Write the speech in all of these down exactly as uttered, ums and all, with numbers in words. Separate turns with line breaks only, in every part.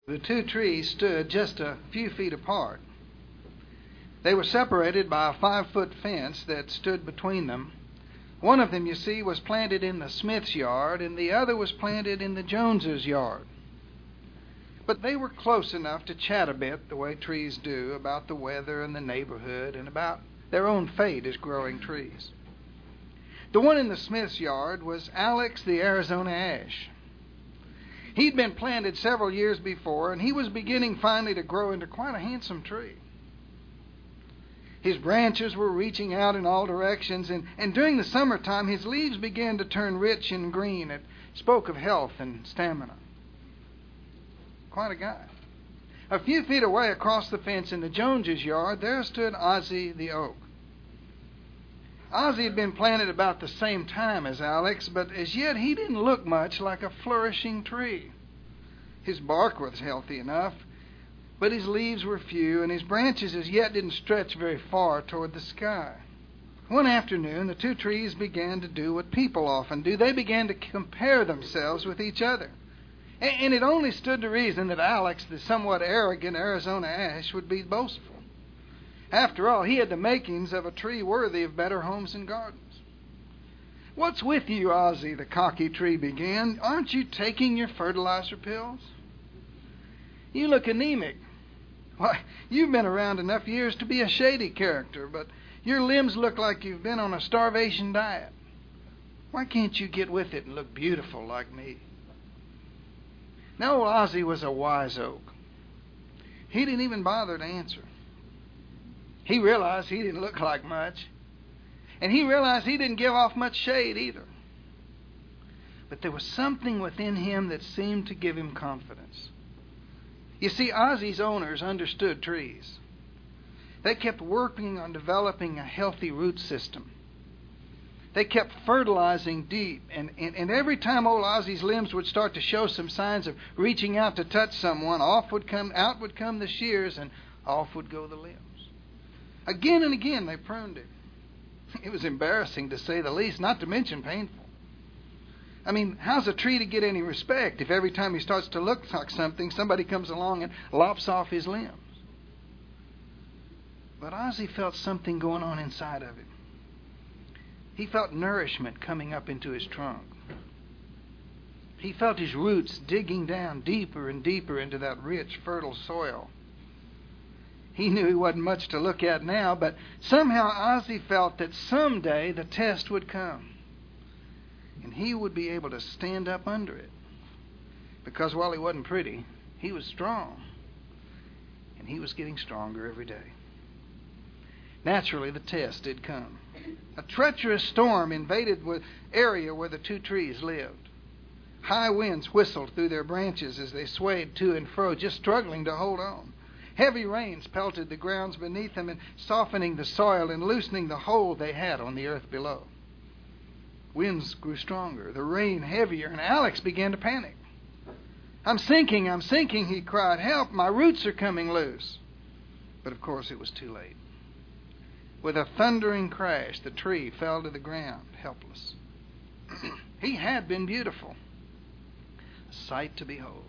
The two trees stood just a few feet apart. They were separated by a five-foot fence that stood between them. One of them, you see, was planted in the Smith's yard, and the other was planted in the Joneses' yard. But they were close enough to chat a bit, the way trees do, about the weather and the neighborhood and about their own fate as growing trees. The one in the Smith's yard was Alex the Arizona ash. He'd been planted several years before, and he was beginning finally to grow into quite a handsome tree. His branches were reaching out in all directions, and, and during the summertime his leaves began to turn rich and green. It spoke of health and stamina. Quite a guy. A few feet away across the fence in the Joneses' yard, there stood Ozzie the oak. Ozzie had been planted about the same time as Alex, but as yet he didn't look much like a flourishing tree. His bark was healthy enough, but his leaves were few, and his branches as yet didn't stretch very far toward the sky. One afternoon, the two trees began to do what people often do. They began to compare themselves with each other. And it only stood to reason that Alex, the somewhat arrogant Arizona ash, would be boastful. After all, he had the makings of a tree worthy of better homes and gardens. "What's with you, Ozzie?" the cocky tree began. "Aren't you taking your fertilizer pills? You look anemic. Why, you've been around enough years to be a shady character, but your limbs look like you've been on a starvation diet. Why can't you get with it and look beautiful like me?" Now, old Ozzie was a wise oak. He didn't even bother to answer. He realized he didn't look like much, and he realized he didn't give off much shade either. But there was something within him that seemed to give him confidence. You see, Ozzie's owners understood trees. They kept working on developing a healthy root system. They kept fertilizing deep, and, and, and every time old Ozzie's limbs would start to show some signs of reaching out to touch someone, off would come, out would come the shears, and off would go the limbs. Again and again they pruned it. It was embarrassing, to say the least, not to mention painful. I mean, how's a tree to get any respect if every time he starts to look like something, somebody comes along and lops off his limbs? But Ozzie felt something going on inside of him. He felt nourishment coming up into his trunk. He felt his roots digging down deeper and deeper into that rich, fertile soil. He knew he wasn't much to look at now, but somehow Ozzie felt that someday the test would come, and he would be able to stand up under it. Because while he wasn't pretty, he was strong, and he was getting stronger every day. Naturally, the test did come. A treacherous storm invaded the area where the two trees lived. High winds whistled through their branches as they swayed to and fro, just struggling to hold on. Heavy rains pelted the grounds beneath them, and softening the soil and loosening the hold they had on the earth below. Winds grew stronger, the rain heavier, and Alex began to panic. "I'm sinking, I'm sinking," he cried. "Help, my roots are coming loose." But of course it was too late. With a thundering crash, the tree fell to the ground, helpless. He had been beautiful, a sight to behold.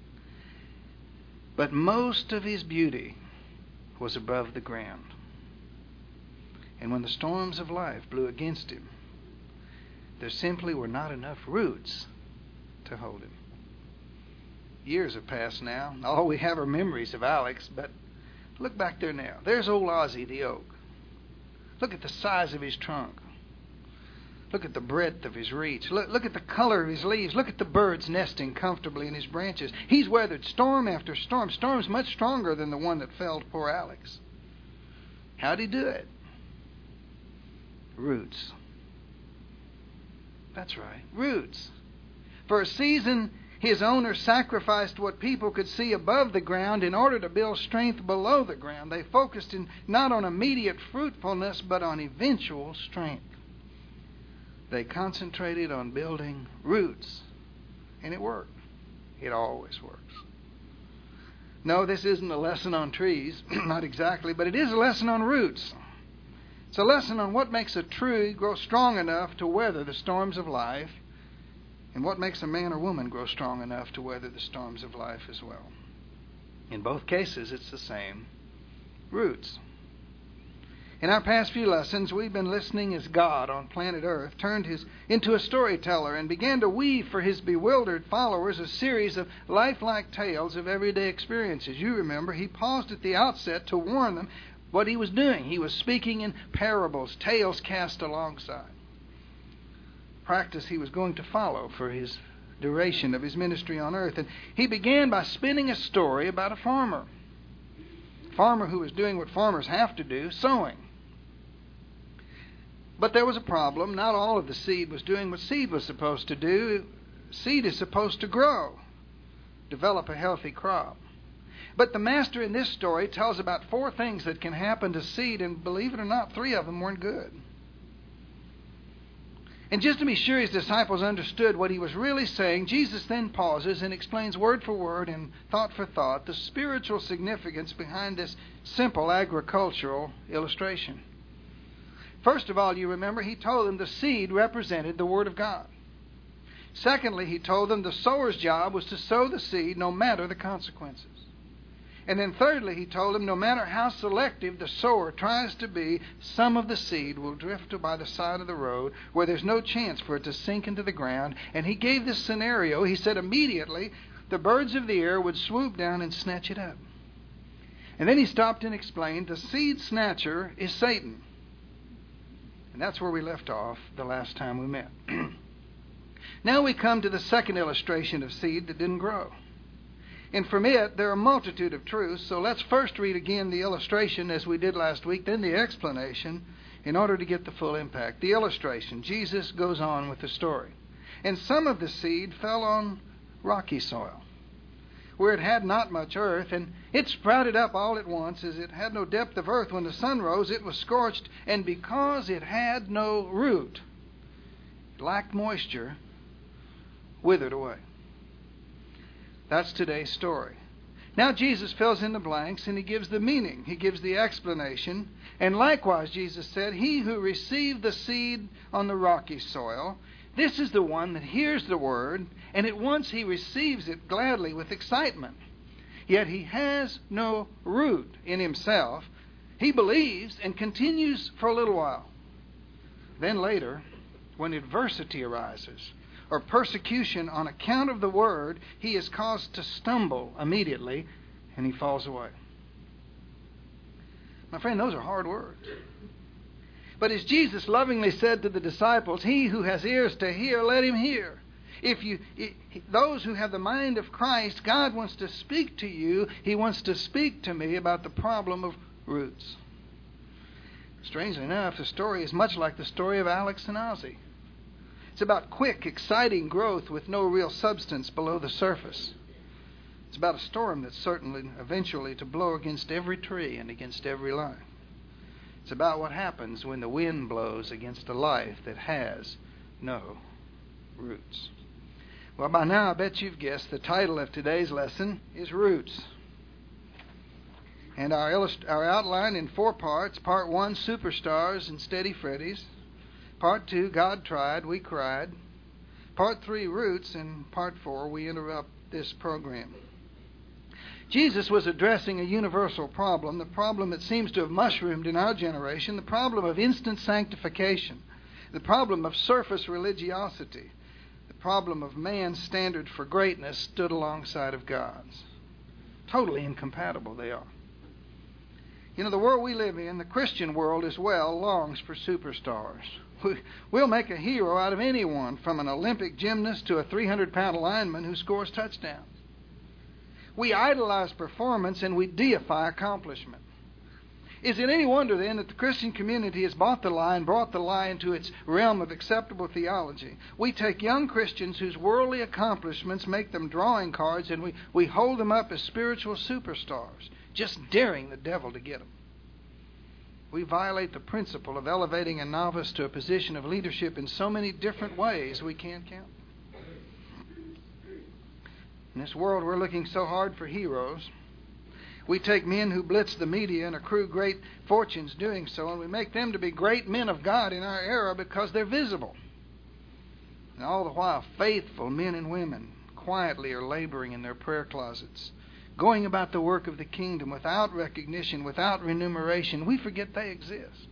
But most of his beauty was above the ground. And when the storms of life blew against him, there simply were not enough roots to hold him. Years have passed now. All we have are memories of Alex, but look back there now. There's old Ozzie the oak. Look at the size of his trunk. Look at the breadth of his reach. Look, look at the color of his leaves. Look at the birds nesting comfortably in his branches. He's weathered storm after storm, storms much stronger than the one that felled poor Alex. How'd he do it? Roots. That's right, roots. For a season, his owner sacrificed what people could see above the ground in order to build strength below the ground. They focused in not on immediate fruitfulness, but on eventual strength. They concentrated on building roots, and it worked. It always works. No, this isn't a lesson on trees, not exactly, but it is a lesson on roots. It's a lesson on what makes a tree grow strong enough to weather the storms of life, and what makes a man or woman grow strong enough to weather the storms of life as well. In both cases, it's the same roots. In our past few lessons, we've been listening as God on planet Earth turned his into a storyteller and began to weave for his bewildered followers a series of lifelike tales of everyday experiences. You remember, he paused at the outset to warn them what he was doing. He was speaking in parables, tales cast alongside. Practice he was going to follow for his duration of his ministry on earth. And he began by spinning a story about a farmer. A farmer who was doing what farmers have to do, sowing. But there was a problem. Not all of the seed was doing what seed was supposed to do. Seed is supposed to grow, develop a healthy crop. But the master in this story tells about four things that can happen to seed, and believe it or not, three of them weren't good. And just to be sure his disciples understood what he was really saying, Jesus then pauses and explains word for word and thought for thought the spiritual significance behind this simple agricultural illustration. First of all, you remember, he told them the seed represented the Word of God. Secondly, he told them the sower's job was to sow the seed no matter the consequences. And then thirdly, he told them no matter how selective the sower tries to be, some of the seed will drift by the side of the road where there's no chance for it to sink into the ground. And he gave this scenario. He said immediately the birds of the air would swoop down and snatch it up. And then he stopped and explained the seed snatcher is Satan. And that's where we left off the last time we met. Now we come to the second illustration of seed that didn't grow. And from it, there are a multitude of truths. So let's first read again the illustration as we did last week, then the explanation in order to get the full impact. The illustration. Jesus goes on with the story. And some of the seed fell on rocky soil, where it had not much earth, and it sprouted up all at once. As it had no depth of earth, when the sun rose, it was scorched, and because it had no root, it lacked moisture, withered away. That's today's story. Now Jesus fills in the blanks, and he gives the meaning. He gives the explanation. And likewise, Jesus said, he who received the seed on the rocky soil, this is the one that hears the word, and at once he receives it gladly with excitement. Yet he has no root in himself. He believes and continues for a little while. Then later, when adversity arises, or persecution on account of the word, he is caused to stumble immediately, and he falls away. My friend, those are hard words. But as Jesus lovingly said to the disciples, he who has ears to hear, let him hear. If you, those who have the mind of Christ, God wants to speak to you. He wants to speak to me about the problem of roots. Strangely enough, the story is much like the story of Alex and Ozzie. It's about quick, exciting growth with no real substance below the surface. It's about a storm that's certainly eventually to blow against every tree and against every life. It's about what happens when the wind blows against a life that has no roots. Well, by now, I bet you've guessed the title of today's lesson is Roots. And our, illust- our outline in four parts. Part one, Superstars and Steady Freddies. Part two, God Tried, We Cried. Part three, Roots. And part four, we interrupt this program. Jesus was addressing a universal problem, the problem that seems to have mushroomed in our generation, the problem of instant sanctification, the problem of surface religiosity, the problem of man's standard for greatness stood alongside of God's. Totally incompatible they are. You know, the world we live in, the Christian world as well, longs for superstars. We'll make a hero out of anyone, from an Olympic gymnast to a three hundred pound lineman who scores touchdowns. We idolize performance and we deify accomplishment. Is it any wonder then that the Christian community has bought the lie and brought the lie into its realm of acceptable theology? We take young Christians whose worldly accomplishments make them drawing cards, and we, we hold them up as spiritual superstars, just daring the devil to get them. We violate the principle of elevating a novice to a position of leadership in so many different ways we can't count. In this world, we're looking so hard for heroes. We take men who blitz the media and accrue great fortunes doing so, and we make them to be great men of God in our era because they're visible. And all the while, faithful men and women quietly are laboring in their prayer closets, going about the work of the kingdom without recognition, without remuneration, we forget they exist.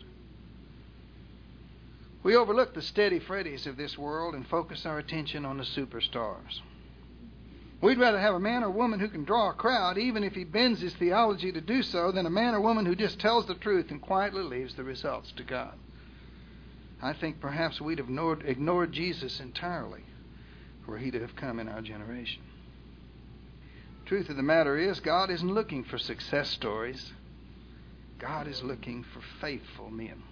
We overlook the steady Freddies of this world and focus our attention on the superstars. We'd rather have a man or woman who can draw a crowd, even if he bends his theology to do so, than a man or woman who just tells the truth and quietly leaves the results to God. I think perhaps we'd have ignored, ignored Jesus entirely were he to have come in our generation. Truth of the matter is, God isn't looking for success stories. God is looking for faithful men.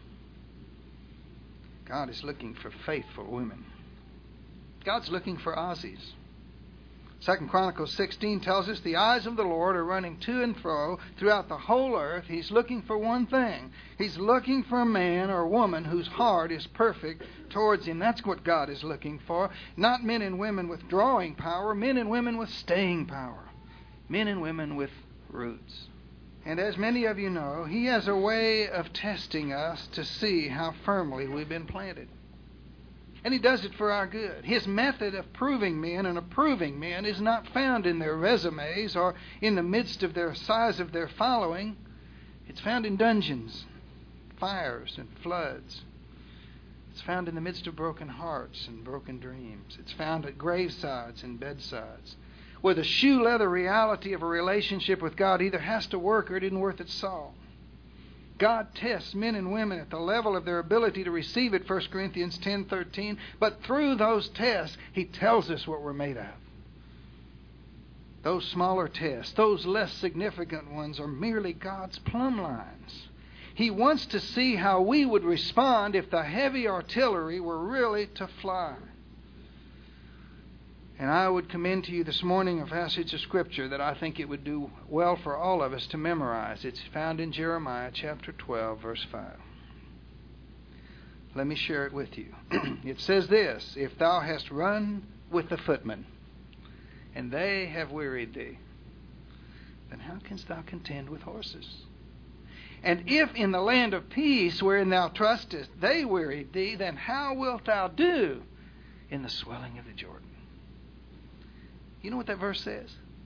God is looking for faithful women. God's looking for Aussies. Second Chronicles sixteen tells us the eyes of the Lord are running to and fro throughout the whole earth. He's looking for one thing. He's looking for a man or woman whose heart is perfect towards Him. That's what God is looking for. Not men and women with drawing power, men and women with staying power. Men and women with roots. And as many of you know, He has a way of testing us to see how firmly we've been planted. And He does it for our good. His method of proving men and approving men is not found in their resumes or in the midst of their size of their following. It's found in dungeons, fires, and floods. It's found in the midst of broken hearts and broken dreams. It's found at gravesides and bedsides, where the shoe leather reality of a relationship with God either has to work or it isn't worth its salt. God tests men and women at the level of their ability to receive it, First Corinthians ten thirteen. But through those tests, He tells us what we're made of. Those smaller tests, those less significant ones, are merely God's plumb lines. He wants to see how we would respond if the heavy artillery were really to fly. And I would commend to you this morning a passage of Scripture that I think it would do well for all of us to memorize. It's found in Jeremiah chapter twelve, verse five. Let me share it with you. It says this: If thou hast run with the footmen, and they have wearied thee, then how canst thou contend with horses? And if in the land of peace wherein thou trustest they wearied thee, then how wilt thou do in the swelling of the Jordan? You know what that verse says?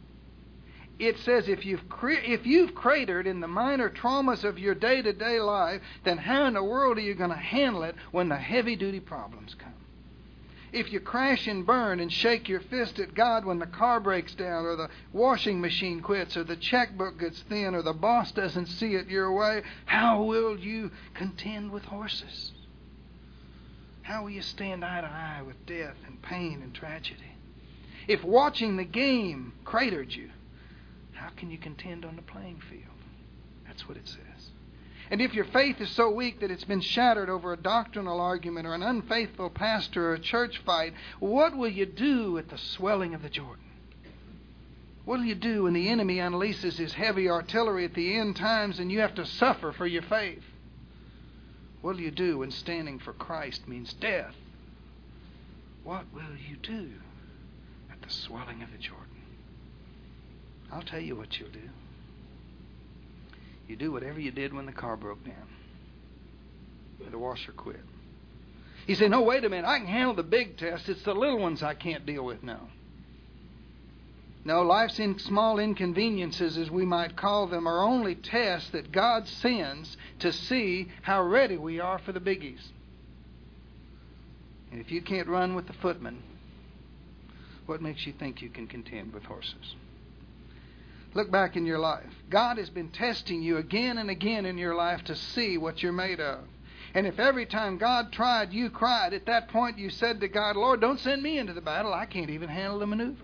It says if you've cre- if you've cratered in the minor traumas of your day-to-day life, then how in the world are you going to handle it when the heavy-duty problems come? If you crash and burn and shake your fist at God when the car breaks down, or the washing machine quits, or the checkbook gets thin, or the boss doesn't see it your way, how will you contend with horses? How will you stand eye to eye with death and pain and tragedy? If watching the game cratered you, how can you contend on the playing field? That's what it says. And if your faith is so weak that it's been shattered over a doctrinal argument or an unfaithful pastor or a church fight, what will you do at the swelling of the Jordan? What will you do when the enemy unleashes his heavy artillery at the end times and you have to suffer for your faith? What will you do when standing for Christ means death? What will you do at the swelling of the Jordan? I'll tell you what you'll do. You do whatever you did when the car broke down, when the washer quit. You say, no, wait a minute, I can handle the big tests. It's the little ones I can't deal with now. No, life's in small inconveniences, as we might call them, are only tests that God sends to see how ready we are for the biggies. And if you can't run with the footmen, what makes you think you can contend with horses? Look back in your life. God has been testing you again and again in your life to see what you're made of. And if every time God tried, you cried, at that point you said to God, Lord, don't send me into the battle. I can't even handle the maneuvers.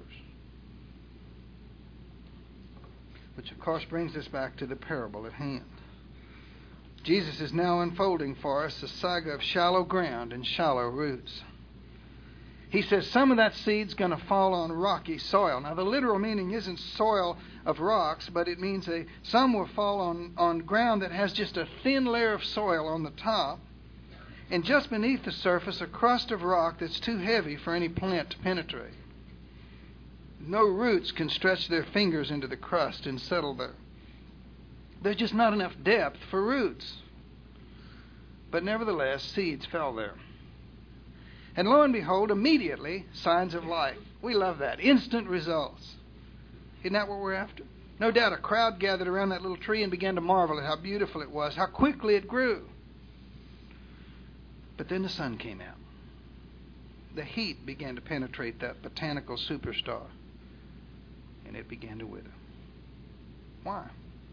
Which, of course, brings us back to the parable at hand. Jesus is now unfolding for us the saga of shallow ground and shallow roots. He says some of that seed's going to fall on rocky soil. Now, the literal meaning isn't soil of rocks, but it means a, some will fall on, on ground that has just a thin layer of soil on the top, and just beneath the surface, a crust of rock that's too heavy for any plant to penetrate. No roots can stretch their fingers into the crust and settle there. There's just not enough depth for roots. But nevertheless, seeds fell there. And lo and behold, immediately, signs of life. We love that. Instant results. Isn't that what we're after? No doubt a crowd gathered around that little tree and began to marvel at how beautiful it was, how quickly it grew. But then the sun came out. The heat began to penetrate that botanical superstar, and it began to wither. Why?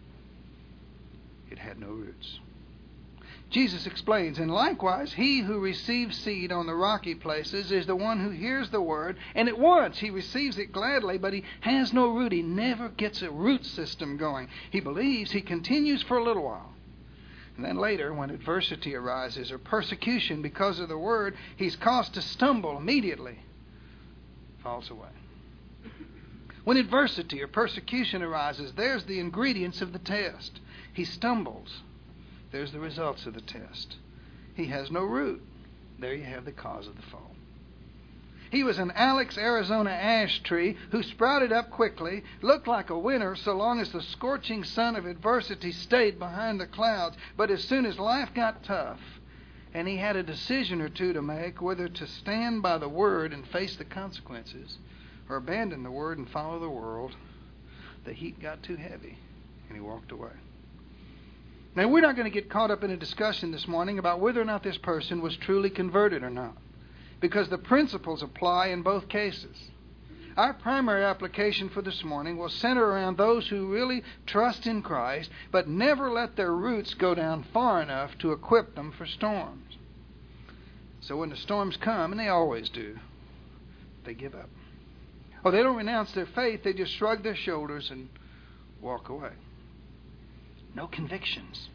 It had no roots. Jesus explains, and likewise, he who receives seed on the rocky places is the one who hears the word, and at once he receives it gladly, but he has no root. He never gets a root system going. He believes, he continues for a little while. And then later, when adversity arises or persecution because of the word, he's caused to stumble immediately, falls away. When adversity or persecution arises, there's the ingredients of the test. He stumbles. There's the results of the test. He has no root. There you have the cause of the fall. He was an Alex, Arizona ash tree who sprouted up quickly, looked like a winter so long as the scorching sun of adversity stayed behind the clouds. But as soon as life got tough and he had a decision or two to make, whether to stand by the word and face the consequences or abandon the word and follow the world, the heat got too heavy and he walked away. Now, we're not going to get caught up in a discussion this morning about whether or not this person was truly converted or not, because the principles apply in both cases. Our primary application for this morning will center around those who really trust in Christ, but never let their roots go down far enough to equip them for storms. So when the storms come, and they always do, they give up. Or they don't renounce their faith, they just shrug their shoulders and walk away. No convictions.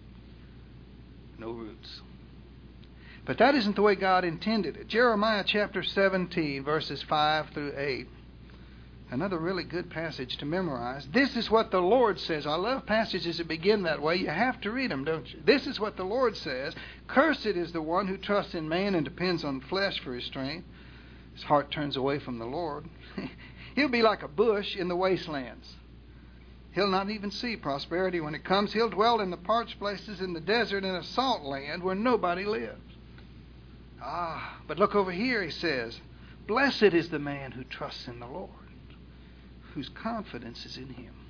No roots. But that isn't the way God intended it. Jeremiah chapter seventeen, verses five through eight. Another really good passage to memorize. This is what the Lord says. I love passages that begin that way. You have to read them, don't you? This is what the Lord says. Cursed is the one who trusts in man and depends on flesh for his strength. His heart turns away from the Lord. He'll be like a bush in the wastelands. He'll not even see prosperity when it comes. He'll dwell in the parched places in the desert in a salt land where nobody lives. Ah, but look over here, he says. Blessed is the man who trusts in the Lord, whose confidence is in him.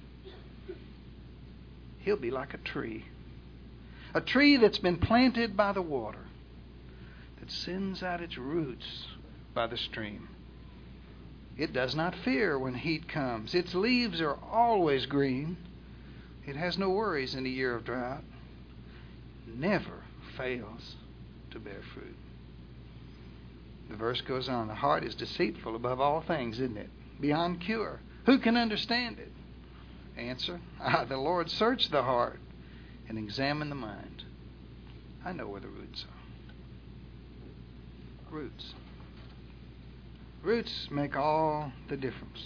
He'll be like a tree. A tree that's been planted by the water, that sends out its roots by the stream. It does not fear when heat comes. Its leaves are always green. It has no worries in a year of drought. Never fails to bear fruit. The verse goes on. The heart is deceitful above all things, isn't it? Beyond cure. Who can understand it? Answer. Ah, the Lord searched the heart and examined the mind. I know where the roots are. Roots. Roots make all the difference.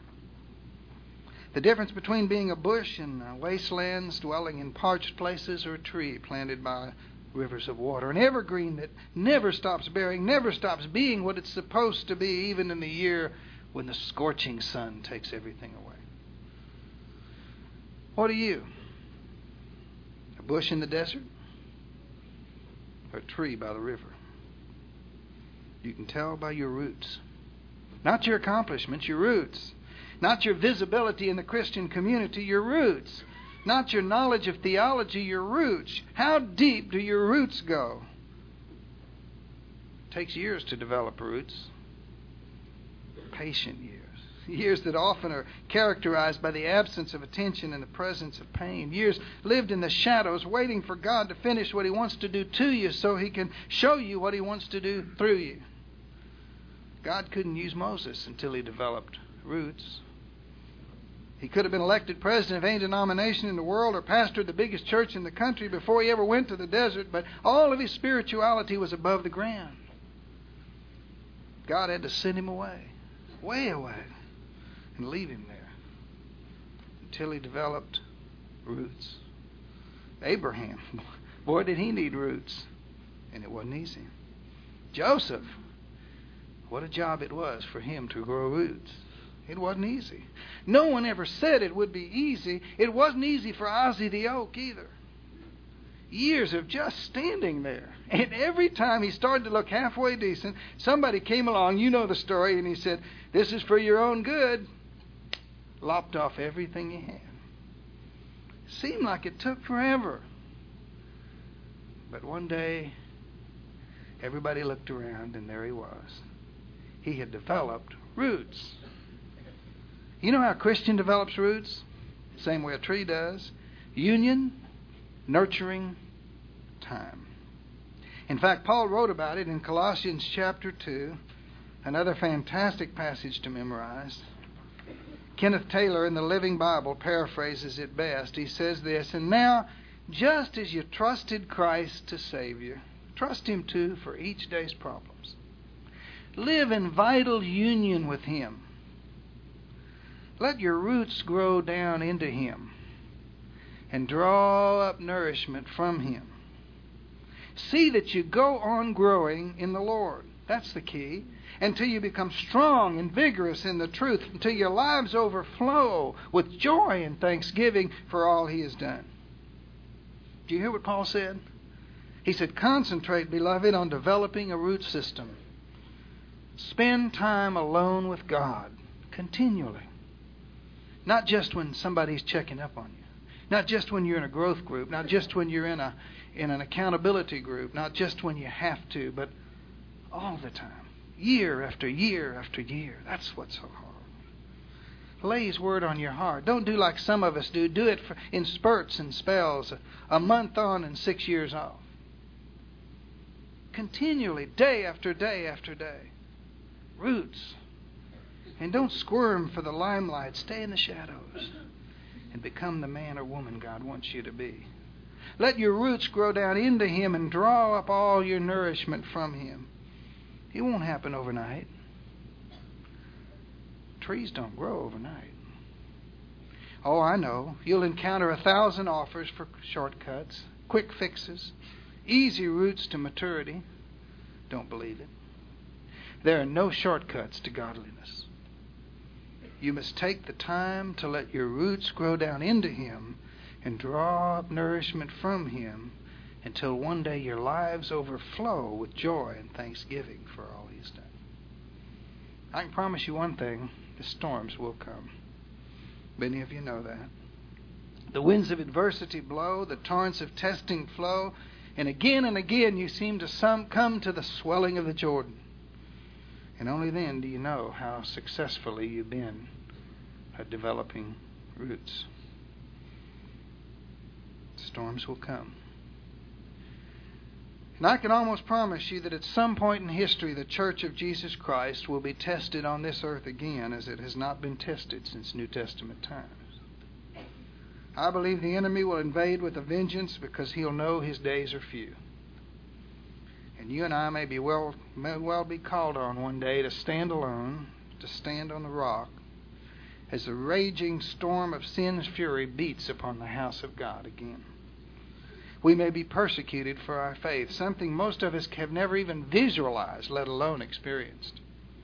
The difference between being a bush in wastelands, dwelling in parched places, or a tree planted by rivers of water. An evergreen that never stops bearing, never stops being what it's supposed to be, even in the year when the scorching sun takes everything away. What are you? A bush in the desert? Or a tree by the river? You can tell by your roots. Not your accomplishments, your roots. Not your visibility in the Christian community, your roots. Not your knowledge of theology, your roots. How deep do your roots go? It takes years to develop roots. Patient years. Years that often are characterized by the absence of attention and the presence of pain. Years lived in the shadows, waiting for God to finish what He wants to do to you so He can show you what He wants to do through you. God couldn't use Moses until he developed roots. He could have been elected president of any denomination in the world or pastored the biggest church in the country before he ever went to the desert, but all of his spirituality was above the ground. God had to send him away, way away, and leave him there until he developed roots. Abraham, boy, did he need roots, and it wasn't easy. Joseph, what a job it was for him to grow roots. It wasn't easy. No one ever said it would be easy. It wasn't easy for Ozzie the Oak either. Years of just standing there. And every time he started to look halfway decent, somebody came along, you know the story, and he said, "This is for your own good." lopped off everything he had. Seemed like it took forever. But one day, everybody looked around, and there he was. He had developed roots. You know how a Christian develops roots? Same way a tree does. Union, nurturing, time. In fact, Paul wrote about it in Colossians chapter two, another fantastic passage to memorize. Kenneth Taylor in the Living Bible paraphrases it best. He says this, "And now, just as you trusted Christ to save you, trust Him too for each day's problems. Live in vital union with Him. Let your roots grow down into Him and draw up nourishment from Him. See that you go on growing in the Lord." That's the key. Until you become strong and vigorous in the truth, until your lives overflow with joy and thanksgiving for all He has done. Do you hear what Paul said? He said, concentrate, beloved, on developing a root system. Spend time alone with God continually. Not just when somebody's checking up on you. Not just when you're in a growth group. Not just when you're in a in an accountability group. Not just when you have to, but all the time. Year after year after year. That's what's so hard. Lay His Word on your heart. Don't do like some of us do. Do it for, in spurts and spells. A, a month on and six years off. Continually, day after day after day. Roots. And don't squirm for the limelight. Stay in the shadows. And become the man or woman God wants you to be. Let your roots grow down into Him and draw up all your nourishment from Him. It won't happen overnight. Trees don't grow overnight. Oh, I know. You'll encounter a thousand offers for shortcuts, quick fixes, easy routes to maturity. Don't believe it. There are no shortcuts to godliness. You must take the time to let your roots grow down into Him and draw up nourishment from Him until one day your lives overflow with joy and thanksgiving for all He's done. I can promise you one thing, the storms will come. Many of you know that. The winds of adversity blow, the torrents of testing flow, and again and again you seem to some come to the swelling of the Jordan. And only then do you know how successfully you've been at developing roots. Storms will come. And I can almost promise you that at some point in history, the Church of Jesus Christ will be tested on this earth again as it has not been tested since New Testament times. I believe the enemy will invade with a vengeance because he'll know his days are few. And you and I may be well, may well be called on one day to stand alone, to stand on the rock, as the raging storm of sin's fury beats upon the house of God again. We may be persecuted for our faith, something most of us have never even visualized, let alone experienced.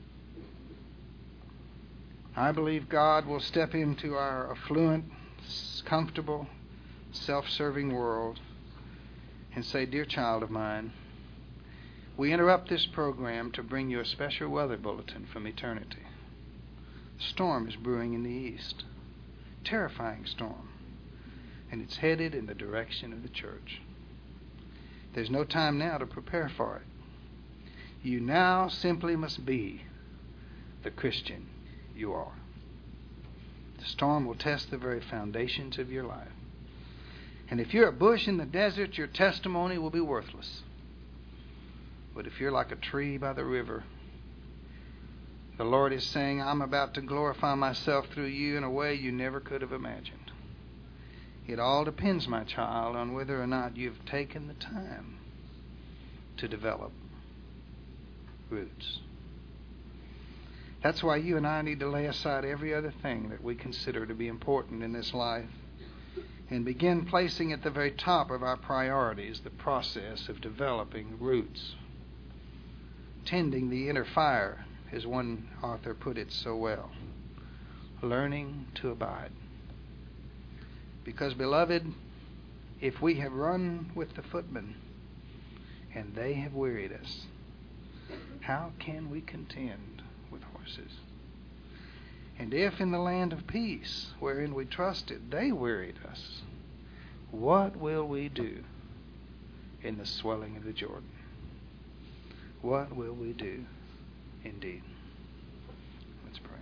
I believe God will step into our affluent, comfortable, self-serving world and say, "Dear child of mine, we interrupt this program to bring you a special weather bulletin from eternity. A storm is brewing in the east. Terrifying storm. And it's headed in the direction of the church. There's no time now to prepare for it. You now simply must be the Christian you are. The storm will test the very foundations of your life. And if you're a bush in the desert, your testimony will be worthless. But if you're like a tree by the river, the Lord is saying, I'm about to glorify myself through you in a way you never could have imagined. It all depends, my child, on whether or not you've taken the time to develop roots. That's why you and I need to lay aside every other thing that we consider to be important in this life and begin placing at the very top of our priorities the process of developing roots. Tending the inner fire, as one author put it so well. Learning to abide. Because, beloved, if we have run with the footmen and they have wearied us, how can we contend with horses? And if in the land of peace, wherein we trusted, they wearied us, what will we do in the swelling of the Jordan? What will we do indeed? Let's pray.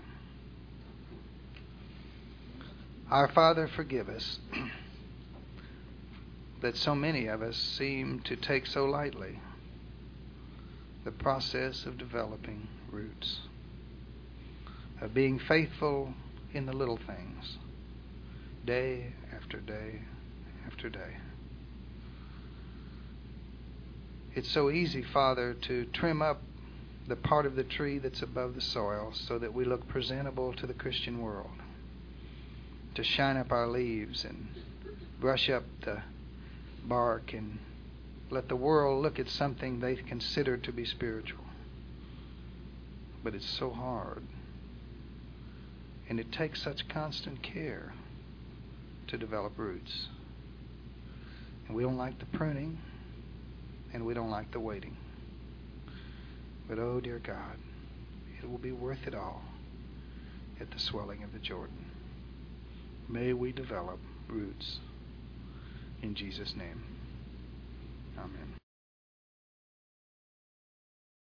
Our Father, forgive us that so many of us seem to take so lightly the process of developing roots, of being faithful in the little things, day after day after day. It's so easy, Father, to trim up the part of the tree that's above the soil so that we look presentable to the Christian world, to shine up our leaves and brush up the bark and let the world look at something they consider to be spiritual. But it's so hard. And it takes such constant care to develop roots. And we don't like the pruning, and we don't like the waiting. But oh, dear God, it will be worth it all at the swelling of the Jordan. May we develop roots. In Jesus' name, amen.